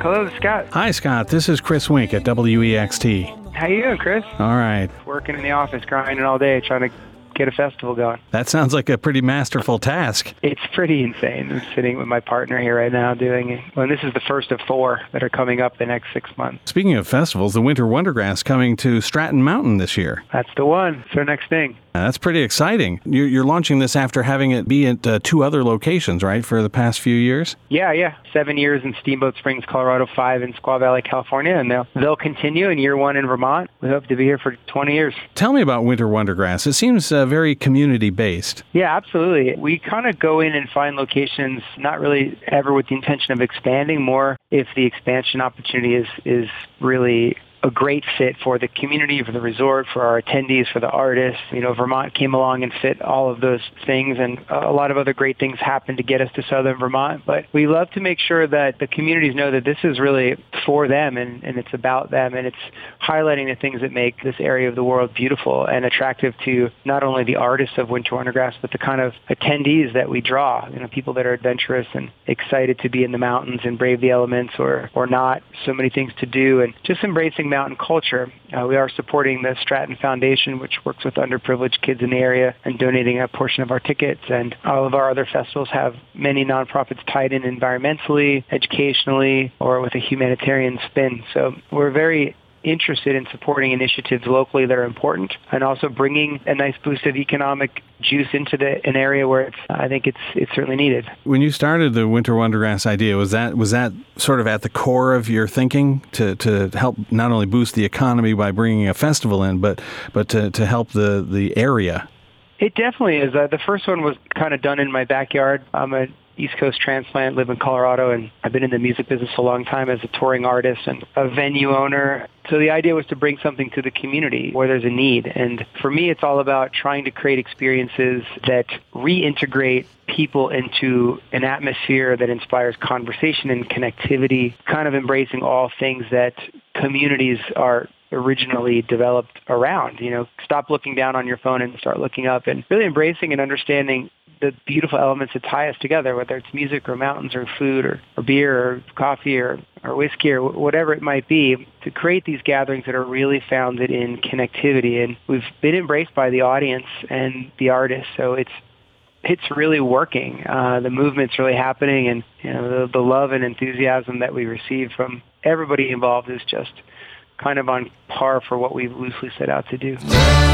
Hello, Scott. Hi, Scott. This is Chris Wink at WEXT. How you doing, Chris? All right. Working in the office, grinding all day, trying to get a festival going. That sounds like a pretty masterful task. It's pretty insane. I'm sitting with my partner here right now doing it. Well, this is the first of 4 that are coming up the next 6 months. Speaking of festivals, the Winter Wondergrass coming to Stratton Mountain this year. That's the one. It's our next thing. That's pretty exciting. You're launching this after having it be at 2 other locations, right, for the past few years? Yeah. 7 years in Steamboat Springs, Colorado, 5 in Squaw Valley, California, and they'll continue in year 1 in Vermont. We hope to be here for 20 years. Tell me about Winter Wondergrass. It seems very community-based. Yeah, absolutely. We kind of go in and find locations, not really ever with the intention of expanding, more if the expansion opportunity is really a great fit for the community, for the resort, for our attendees, for the artists. Vermont came along and fit all of those things, and a lot of other great things happened to get us to Southern Vermont. But we love to make sure that the communities know that this is really for them, and it's about them, and it's highlighting the things that make this area of the world beautiful and attractive to not only the artists of Winter Wondergrass, but the kind of attendees that we draw, people that are adventurous and excited to be in the mountains and brave the elements or not. So many things to do, and just embracing mountain culture. We are supporting the Stratton Foundation, which works with underprivileged kids in the area, and donating a portion of our tickets. And all of our other festivals have many nonprofits tied in environmentally, educationally, or with a humanitarian spin. So we're very interested in supporting initiatives locally that are important, and also bringing a nice boost of economic juice into an area where I think it's certainly needed. When you started the Winter Wondergrass idea, was that sort of at the core of your thinking to help not only boost the economy by bringing a festival in, but to help the area? It definitely is. The first one was kind of done in my backyard. I'm a East Coast transplant, live in Colorado, and I've been in the music business a long time as a touring artist and a venue owner. So the idea was to bring something to the community where there's a need. And for me, it's all about trying to create experiences that reintegrate people into an atmosphere that inspires conversation and connectivity, kind of embracing all things that communities are originally developed around. Stop looking down on your phone and start looking up, and really embracing and understanding the beautiful elements that tie us together, whether it's music or mountains or food or beer or coffee or whiskey or whatever it might be, to create these gatherings that are really founded in connectivity. And we've been embraced by the audience and the artists, so it's really working. The movement's really happening, and the love and enthusiasm that we receive from everybody involved is just kind of on par for what we loosely set out to do.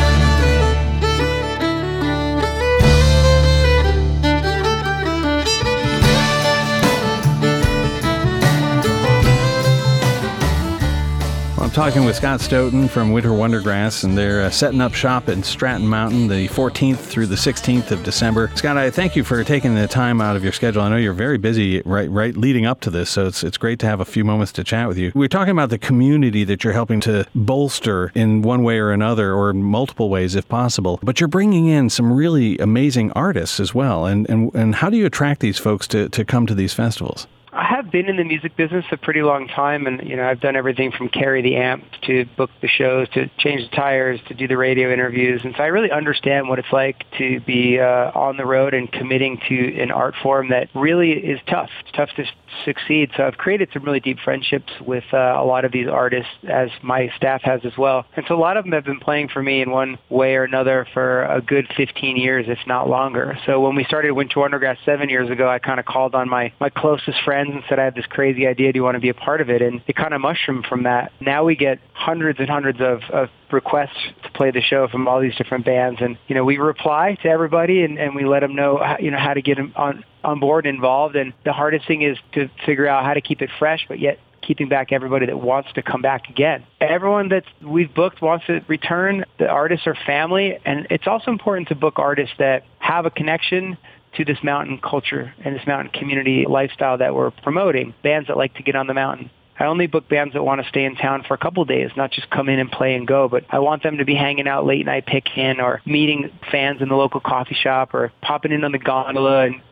I'm talking with Scott Stoughton from Winter Wondergrass, and they're setting up shop in Stratton Mountain the 14th through the 16th of December. Scott, I thank you for taking the time out of your schedule. I know you're very busy right leading up to this, so it's great to have a few moments to chat with you. We're talking about the community that you're helping to bolster in one way or another, or multiple ways if possible, but you're bringing in some really amazing artists as well. And how do you attract these folks to come to these festivals? I have been in the music business a pretty long time, and I've done everything from carry the amp to book the shows to change the tires to do the radio interviews, and so I really understand what it's like to be on the road and committing to an art form that really is tough. It's tough to succeed. So I've created some really deep friendships with a lot of these artists, as my staff has as well, and so a lot of them have been playing for me in one way or another for a good 15 years, if not longer. So when we started Winter Wondergrass 7 years ago, I kind of called on my closest friends and said, I have this crazy idea, do you want to be a part of it? And it kind of mushroomed from that. Now we get hundreds and hundreds of requests to play the show from all these different bands, and we reply to everybody and we let them know how to get them on board and involved. And the hardest thing is to figure out how to keep it fresh, but yet keeping back everybody that wants to come back again. Everyone that we've booked wants to return. The artists are family, and it's also important to book artists that have a connection to this mountain culture and this mountain community lifestyle that we're promoting. Bands that like to get on the mountain. I only book bands that want to stay in town for a couple of days, not just come in and play and go, but I want them to be hanging out late night picking or meeting fans in the local coffee shop or popping in on the gondola and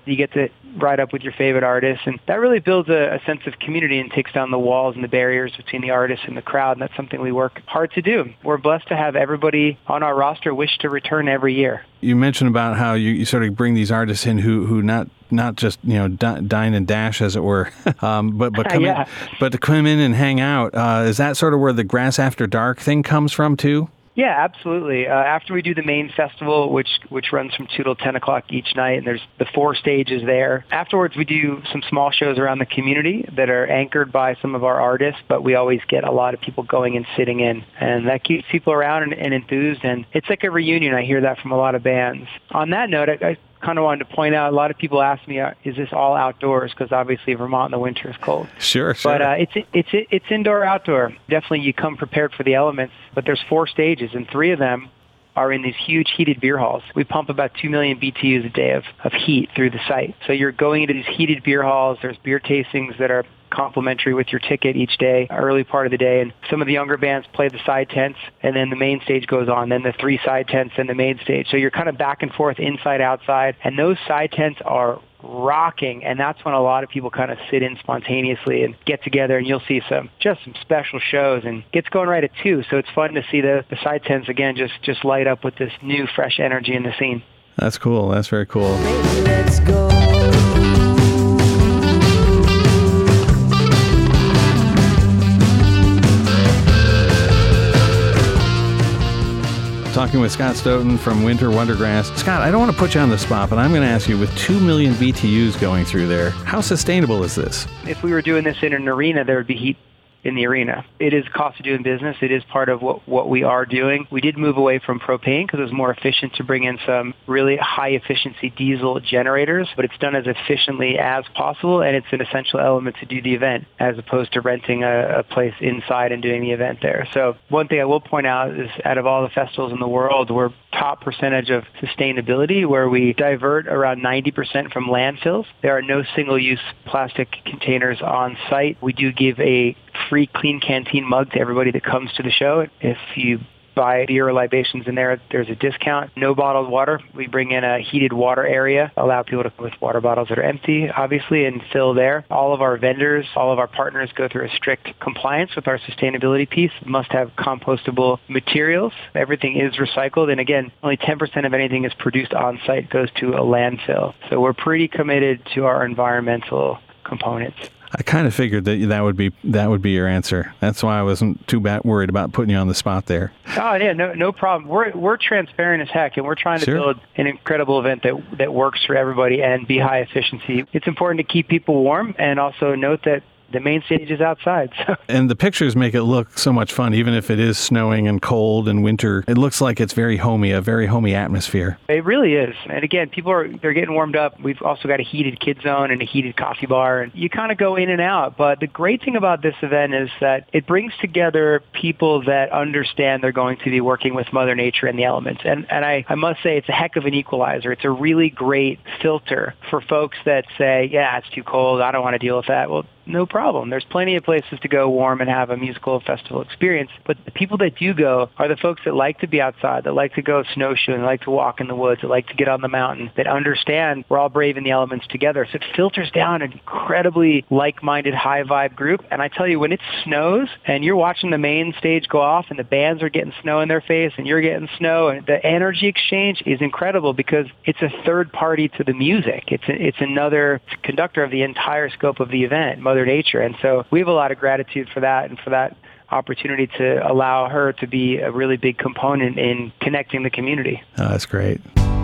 You get to ride up with your favorite artists, and that really builds a sense of community and takes down the walls and the barriers between the artists and the crowd, and that's something we work hard to do. We're blessed to have everybody on our roster wish to return every year. You mentioned about how you sort of bring these artists in who not just dine and dash, as it were, but come in, but to come in and hang out. Is that sort of where the Grass After Dark thing comes from too? Yeah, absolutely. After we do the main festival, which runs from 2 till 10 o'clock each night, and there's the 4 stages there. Afterwards, we do some small shows around the community that are anchored by some of our artists, but we always get a lot of people going and sitting in, and that keeps people around and enthused, and it's like a reunion. I hear that from a lot of bands. On that note, I kind of wanted to point out, a lot of people ask me, is this all outdoors? Because obviously Vermont in the winter is cold. Sure. But it's indoor, outdoor. Definitely you come prepared for the elements, but there's 4 stages, and 3 of them are in these huge heated beer halls. We pump about 2 million BTUs a day of heat through the site. So you're going into these heated beer halls. There's beer tastings that are complimentary with your ticket each day, early part of the day, and some of the younger bands play the side tents, and then the main stage goes on, then the 3 side tents and the main stage. So you're kind of back and forth, inside, outside, and those side tents are rocking, and that's when a lot of people kind of sit in spontaneously and get together, and you'll see some special shows, and it gets going right at 2, so it's fun to see the side tents again just light up with this new fresh energy in the scene. That's cool. That's very cool. Baby, let's go. Talking with Scott Stoughton from Winter Wondergrass. Scott, I don't want to put you on the spot, but I'm going to ask you, with 2 million BTUs going through there, how sustainable is this? If we were doing this in an arena, there would be heat in the arena. It is a cost of doing business. It is part of what we are doing. We did move away from propane because it was more efficient to bring in some really high-efficiency diesel generators, but it's done as efficiently as possible, and it's an essential element to do the event as opposed to renting a place inside and doing the event there. So one thing I will point out is, out of all the festivals in the world, we're top percentage of sustainability, where we divert around 90% from landfills. There are no single-use plastic containers on site. We do give a free clean canteen mug to everybody that comes to the show. If you buy beer or libations in there, there's a discount. No bottled water. We bring in a heated water area, allow people to come with water bottles that are empty, obviously, and fill there. All of our vendors, all of our partners go through a strict compliance with our sustainability piece. Must have compostable materials. Everything is recycled, and again, only 10% of anything is produced on site goes to a landfill. So we're pretty committed to our environmental components. I kind of figured that would be your answer. That's why I wasn't too worried about putting you on the spot there. Oh yeah, no problem. We're transparent as heck, and we're trying to build an incredible event that works for everybody and be high efficiency. It's important to keep people warm, and also note that the main stage is outside. So. And the pictures make it look so much fun, even if it is snowing and cold and winter. It looks like it's very homey, a very homey atmosphere. It really is. And again, they're getting warmed up. We've also got a heated kid zone and a heated coffee bar, and you kind of go in and out. But the great thing about this event is that it brings together people that understand they're going to be working with Mother Nature and the elements. And I must say, it's a heck of an equalizer. It's a really great filter for folks that say, yeah, it's too cold, I don't want to deal with that. Well, no problem. There's plenty of places to go warm and have a musical festival experience. But the people that do go are the folks that like to be outside, that like to go snowshoeing, that like to walk in the woods, that like to get on the mountain, that understand we're all braving the elements together. So it filters down an incredibly like-minded, high-vibe group. And I tell you, when it snows and you're watching the main stage go off and the bands are getting snow in their face and you're getting snow, and the energy exchange is incredible because it's a third party to the music. It's another conductor of the entire scope of the event, Mother Nature. And so we have a lot of gratitude for that and for that opportunity to allow her to be a really big component in connecting the community. Oh, that's great.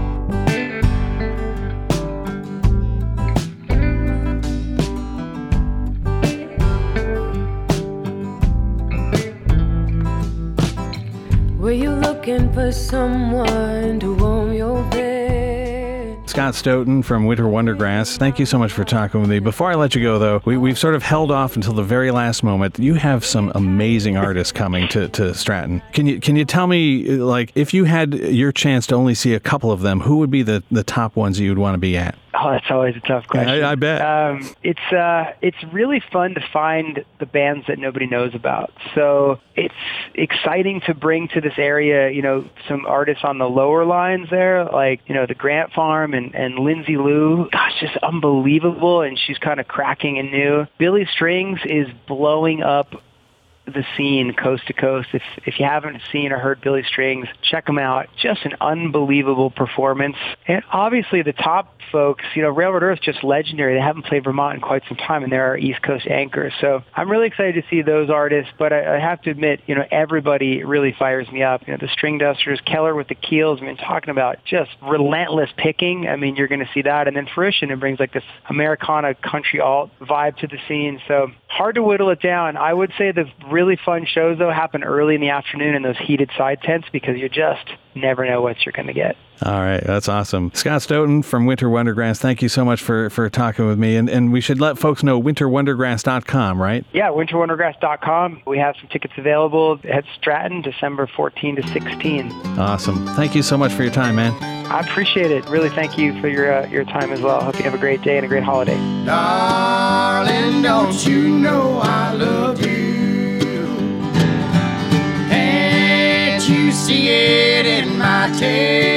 Were you looking for someone to warm your bed? Scott Stoughton from Winter Wondergrass, thank you so much for talking with me. Before I let you go, though, we've sort of held off until the very last moment. You have some amazing artists coming to Stratton. Can you tell me, like, if you had your chance to only see a couple of them, who would be the top ones you would want to be at? Oh, that's always a tough question. I bet. It's really fun to find the bands that nobody knows about. So it's exciting to bring to this area, some artists on the lower lines there, like, the Grant Farm and Lindsay Lou. Gosh, just unbelievable. And she's kind of cracking anew. Billy Strings is blowing up the scene coast to coast. If you haven't seen or heard Billy Strings, check them out. Just an unbelievable performance. And obviously the top folks, Railroad Earth, just legendary. They haven't played Vermont in quite some time, and they're our East Coast anchors. So I'm really excited to see those artists, but I have to admit, everybody really fires me up. The String Dusters, Keller with the Keels, talking about just relentless picking. You're going to see that. And then Fruition, it brings like this Americana country alt vibe to the scene. So hard to whittle it down. I would say the really fun shows, though, happen early in the afternoon in those heated side tents because you just never know what you're going to get. All right. That's awesome. Scott Stoughton from Winter Wondergrass, thank you so much for talking with me. And we should let folks know winterwondergrass.com, right? Yeah, winterwondergrass.com. We have some tickets available at Stratton, December 14 to 16. Awesome. Thank you so much for your time, man. I appreciate it. Really, thank you for your time as well. Hope you have a great day and a great holiday. Darling, don't you know I love you? Can't you see it in my tears?